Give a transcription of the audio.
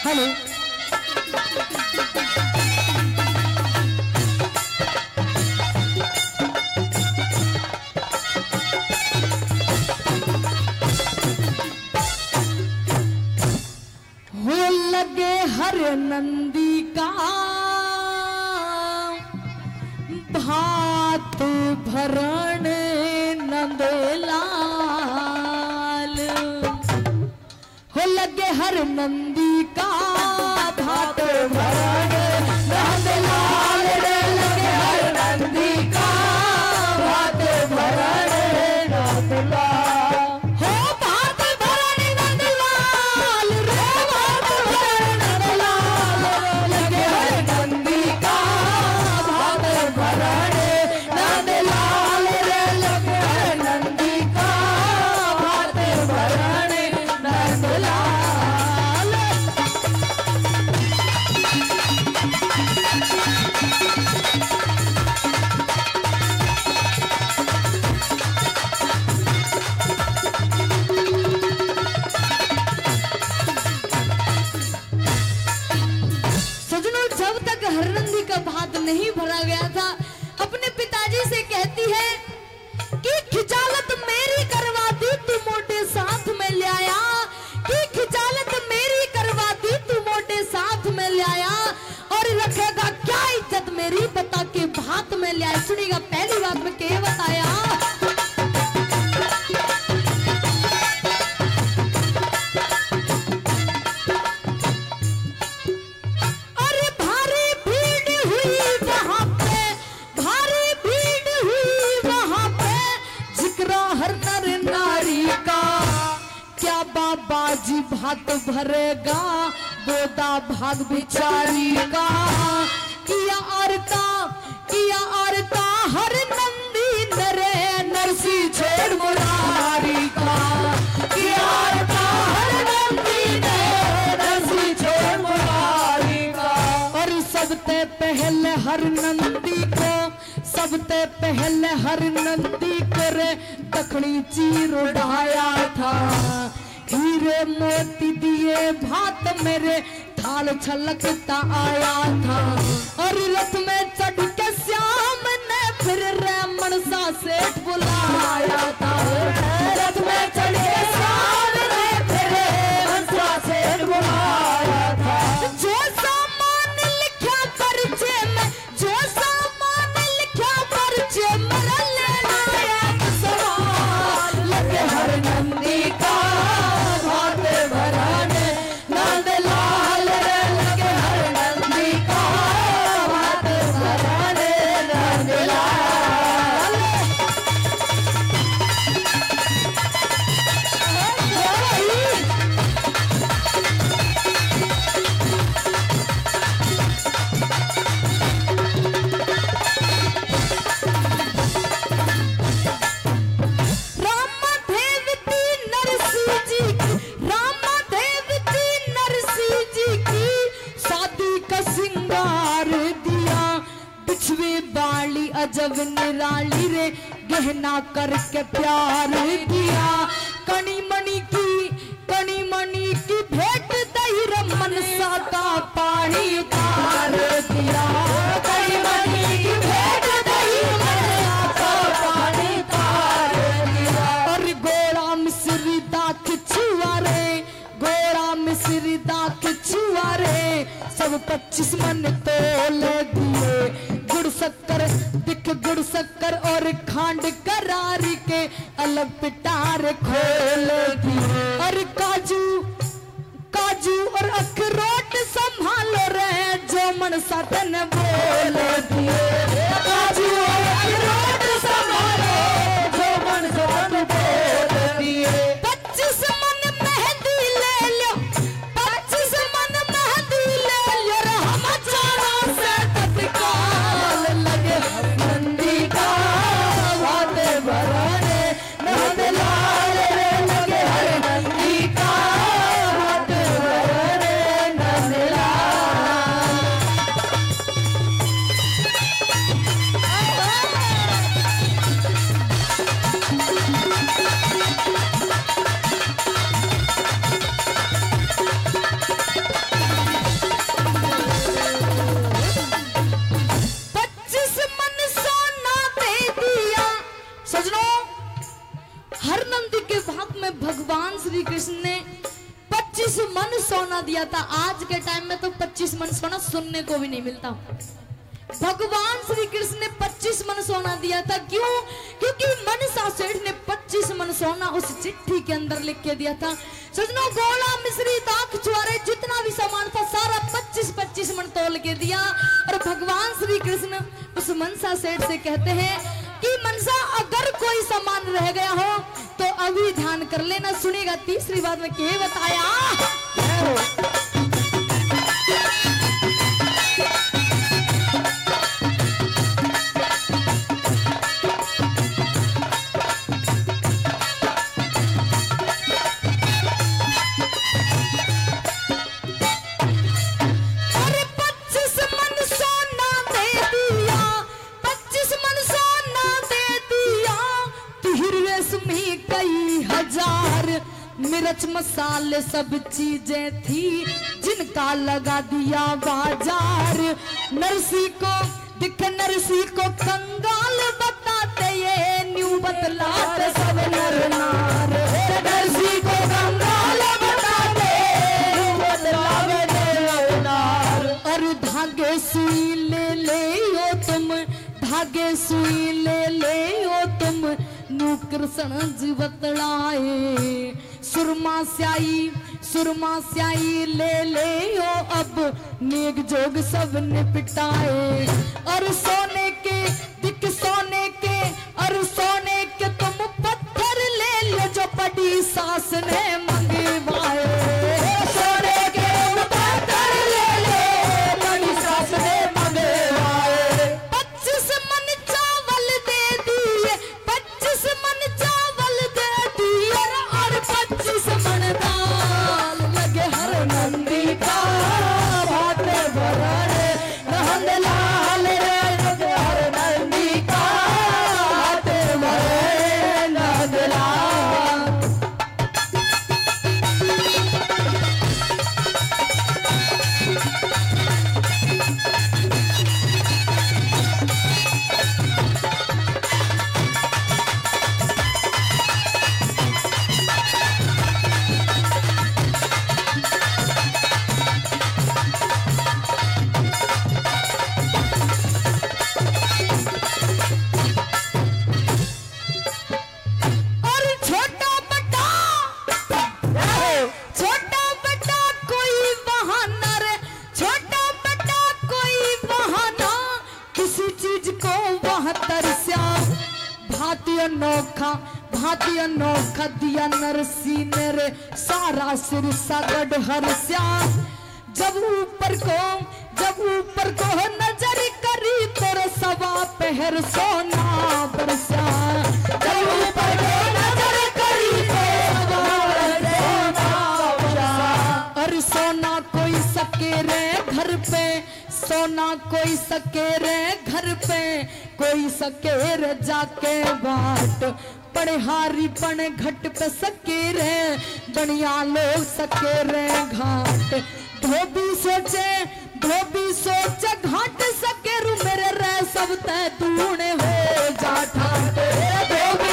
Hello हो लगे हर नंदी का भात भरण नंदलाल हो लगे हर नंदी का भात भरण नंदलाल रे लगे हर नंदी का भात भरण नंदलाल हो भात भरण नंदलाल रे भात भरण नंदलाल लगे हर नंदी का भात भरण नंदलाल रे लगे हर नंदी का भात भरण नंदलाल। सजनों, जब तक हरनंदी का भात नहीं भरा गया था, अपने पिताजी से कहती है कि खिजालत मेरी करवाती तू मोटे साथ में ले आया, कि खिजालत मेरी करवाती तू मोटे साथ में ले आया, और रखेगा क्या इज्जत मेरी बता के भात में ले आया। सुनिएगा, पहली बात में क्या बताया, अरे भारी भीड़ हुई वहां पे, भारी भीड़ हुई वहां पे, जिक्र हर नर नारी का, क्या बाबा जी भात भरेगा गोदा भाग बिचारी का, किया आरता हर नंदी नरे नरसी छेड़ मुरारी का, किया आरता हर नंदी नरे नरसी छेड़ मुरारी का। और सबसे पहले हर नंदी को, सबसे पहले हर नंदी को रे दखनी चीर उड़ाया था, हीरे मोती दिए भात मेरे थाल छलकता आया था, और रथ में चढ़ के श्याम ने फिर रे मनसा सेठ बुलाया था, रथ में चढ़ के श्याम ने फिर मनसा सेठ बुलाया था। जो सामान लिखा परिचय में, जो सामान लिखा परिचय में लेना एक सवाल, लगे हर नंदी का भात भरण नंदलाल रे लगे हर नंदी का भात भरण नंदलाल। अजब निराली रे गहना करके प्यार किया, कणी मणि की भेंट दही मनसा का पानी उतार दिया, कणी मणि की भेंट दही मनसा का पानी उतार दिया। और गोरा मिश्री दाख छुआरे, गोरा मिश्री दाख छुआरे, सब 25 मन तोल दिए, गुड़ शक्कर दिख गुड़ शक्कर और खांड करारी के अलग पिटार खोल दिए, और काजू और अखरोट संभालो रहे जो मनसा तन बोल दिए, काजू और अखरोट संभालो जो मनसा तन बोल दिए। 25 मन मेहंदी ले लो, 25 मन मेहंदी ले लो, हम चारों से तत्काल लगे नंदी का भात भरण नंदलाल रे लगे हर नंदी का भात भरण नंदलाल। सज्जनों, हर नंदी के भाग में भगवान श्री कृष्ण ने 25 मन सोना दिया था। आज के टाइम में तो 25 मन सोना सुनने को भी नहीं मिलता। भगवान श्री कृष्ण ने 25 मन सोना दिया था। क्यों? क्योंकि मनसा सेठ ने 25 मन सोना उस चिट्ठी के अंदर लिख के दिया था। सजनों, गोला मिश्री दाख छुआरे जितना भी सामान था सारा 25-25 मन तोल के दिया। और भगवान श्री कृष्ण उस मनसा सेठ से कहते हैं कि मनसा, अगर कोई सामान रह गया हो तो अभी ध्यान कर लेना। सुनिएगा तीसरी बात में क्या बताया। मिर्च मसाले सब चीजें थी जिनका लगा दिया बाजार। नरसी को दिख नरसी को कंगाल बताते ये न्यू बतलाते सब नर नार। नरसी को कंगाल बताते न्यू बतलाते नर नार। और धागे सुई ले ले ओ तुम, धागे सुई ले ले ओ तुम, नू कृष्ण जी बतलाए। सुरमा स्याई ले ले ओ अब, नेक जोग सब निपटाए। और सोने के दिख सोने के, और सोने के तुम पत्थर ले लो जो बड़ी सास ने मंगवाए। सोने के पत्थर ले लो बड़ी सास ने मंगवाए। 25 मन चावल दे दिए, 25 मन चावल दे दिए, और 25 मन दाल लगे हर नंदी का भाते भरने नंद लाल रे। लगे हर नंदी का भाते भरने नंद लाल। भाती अनोखा दिया नरसी ने रे, सारा सिर सगड़ हर्ष्या। जब ऊपर को नजर करी तोरे सवा पहर सोना बरसा। जब ऊपर को नजर करी तोरे सवा सोना बरसा। और सोना कोई सके रे घर पे, सोना कोई सके रे घर पे, कोई सके रे जाके बाट। पढ़हारी पण घट पे सके रे, बढ़िया लोग सके रे घाट। धोबी सोचे घाट सके रू मेरे रे, सब तय तूने हो जा ठाट।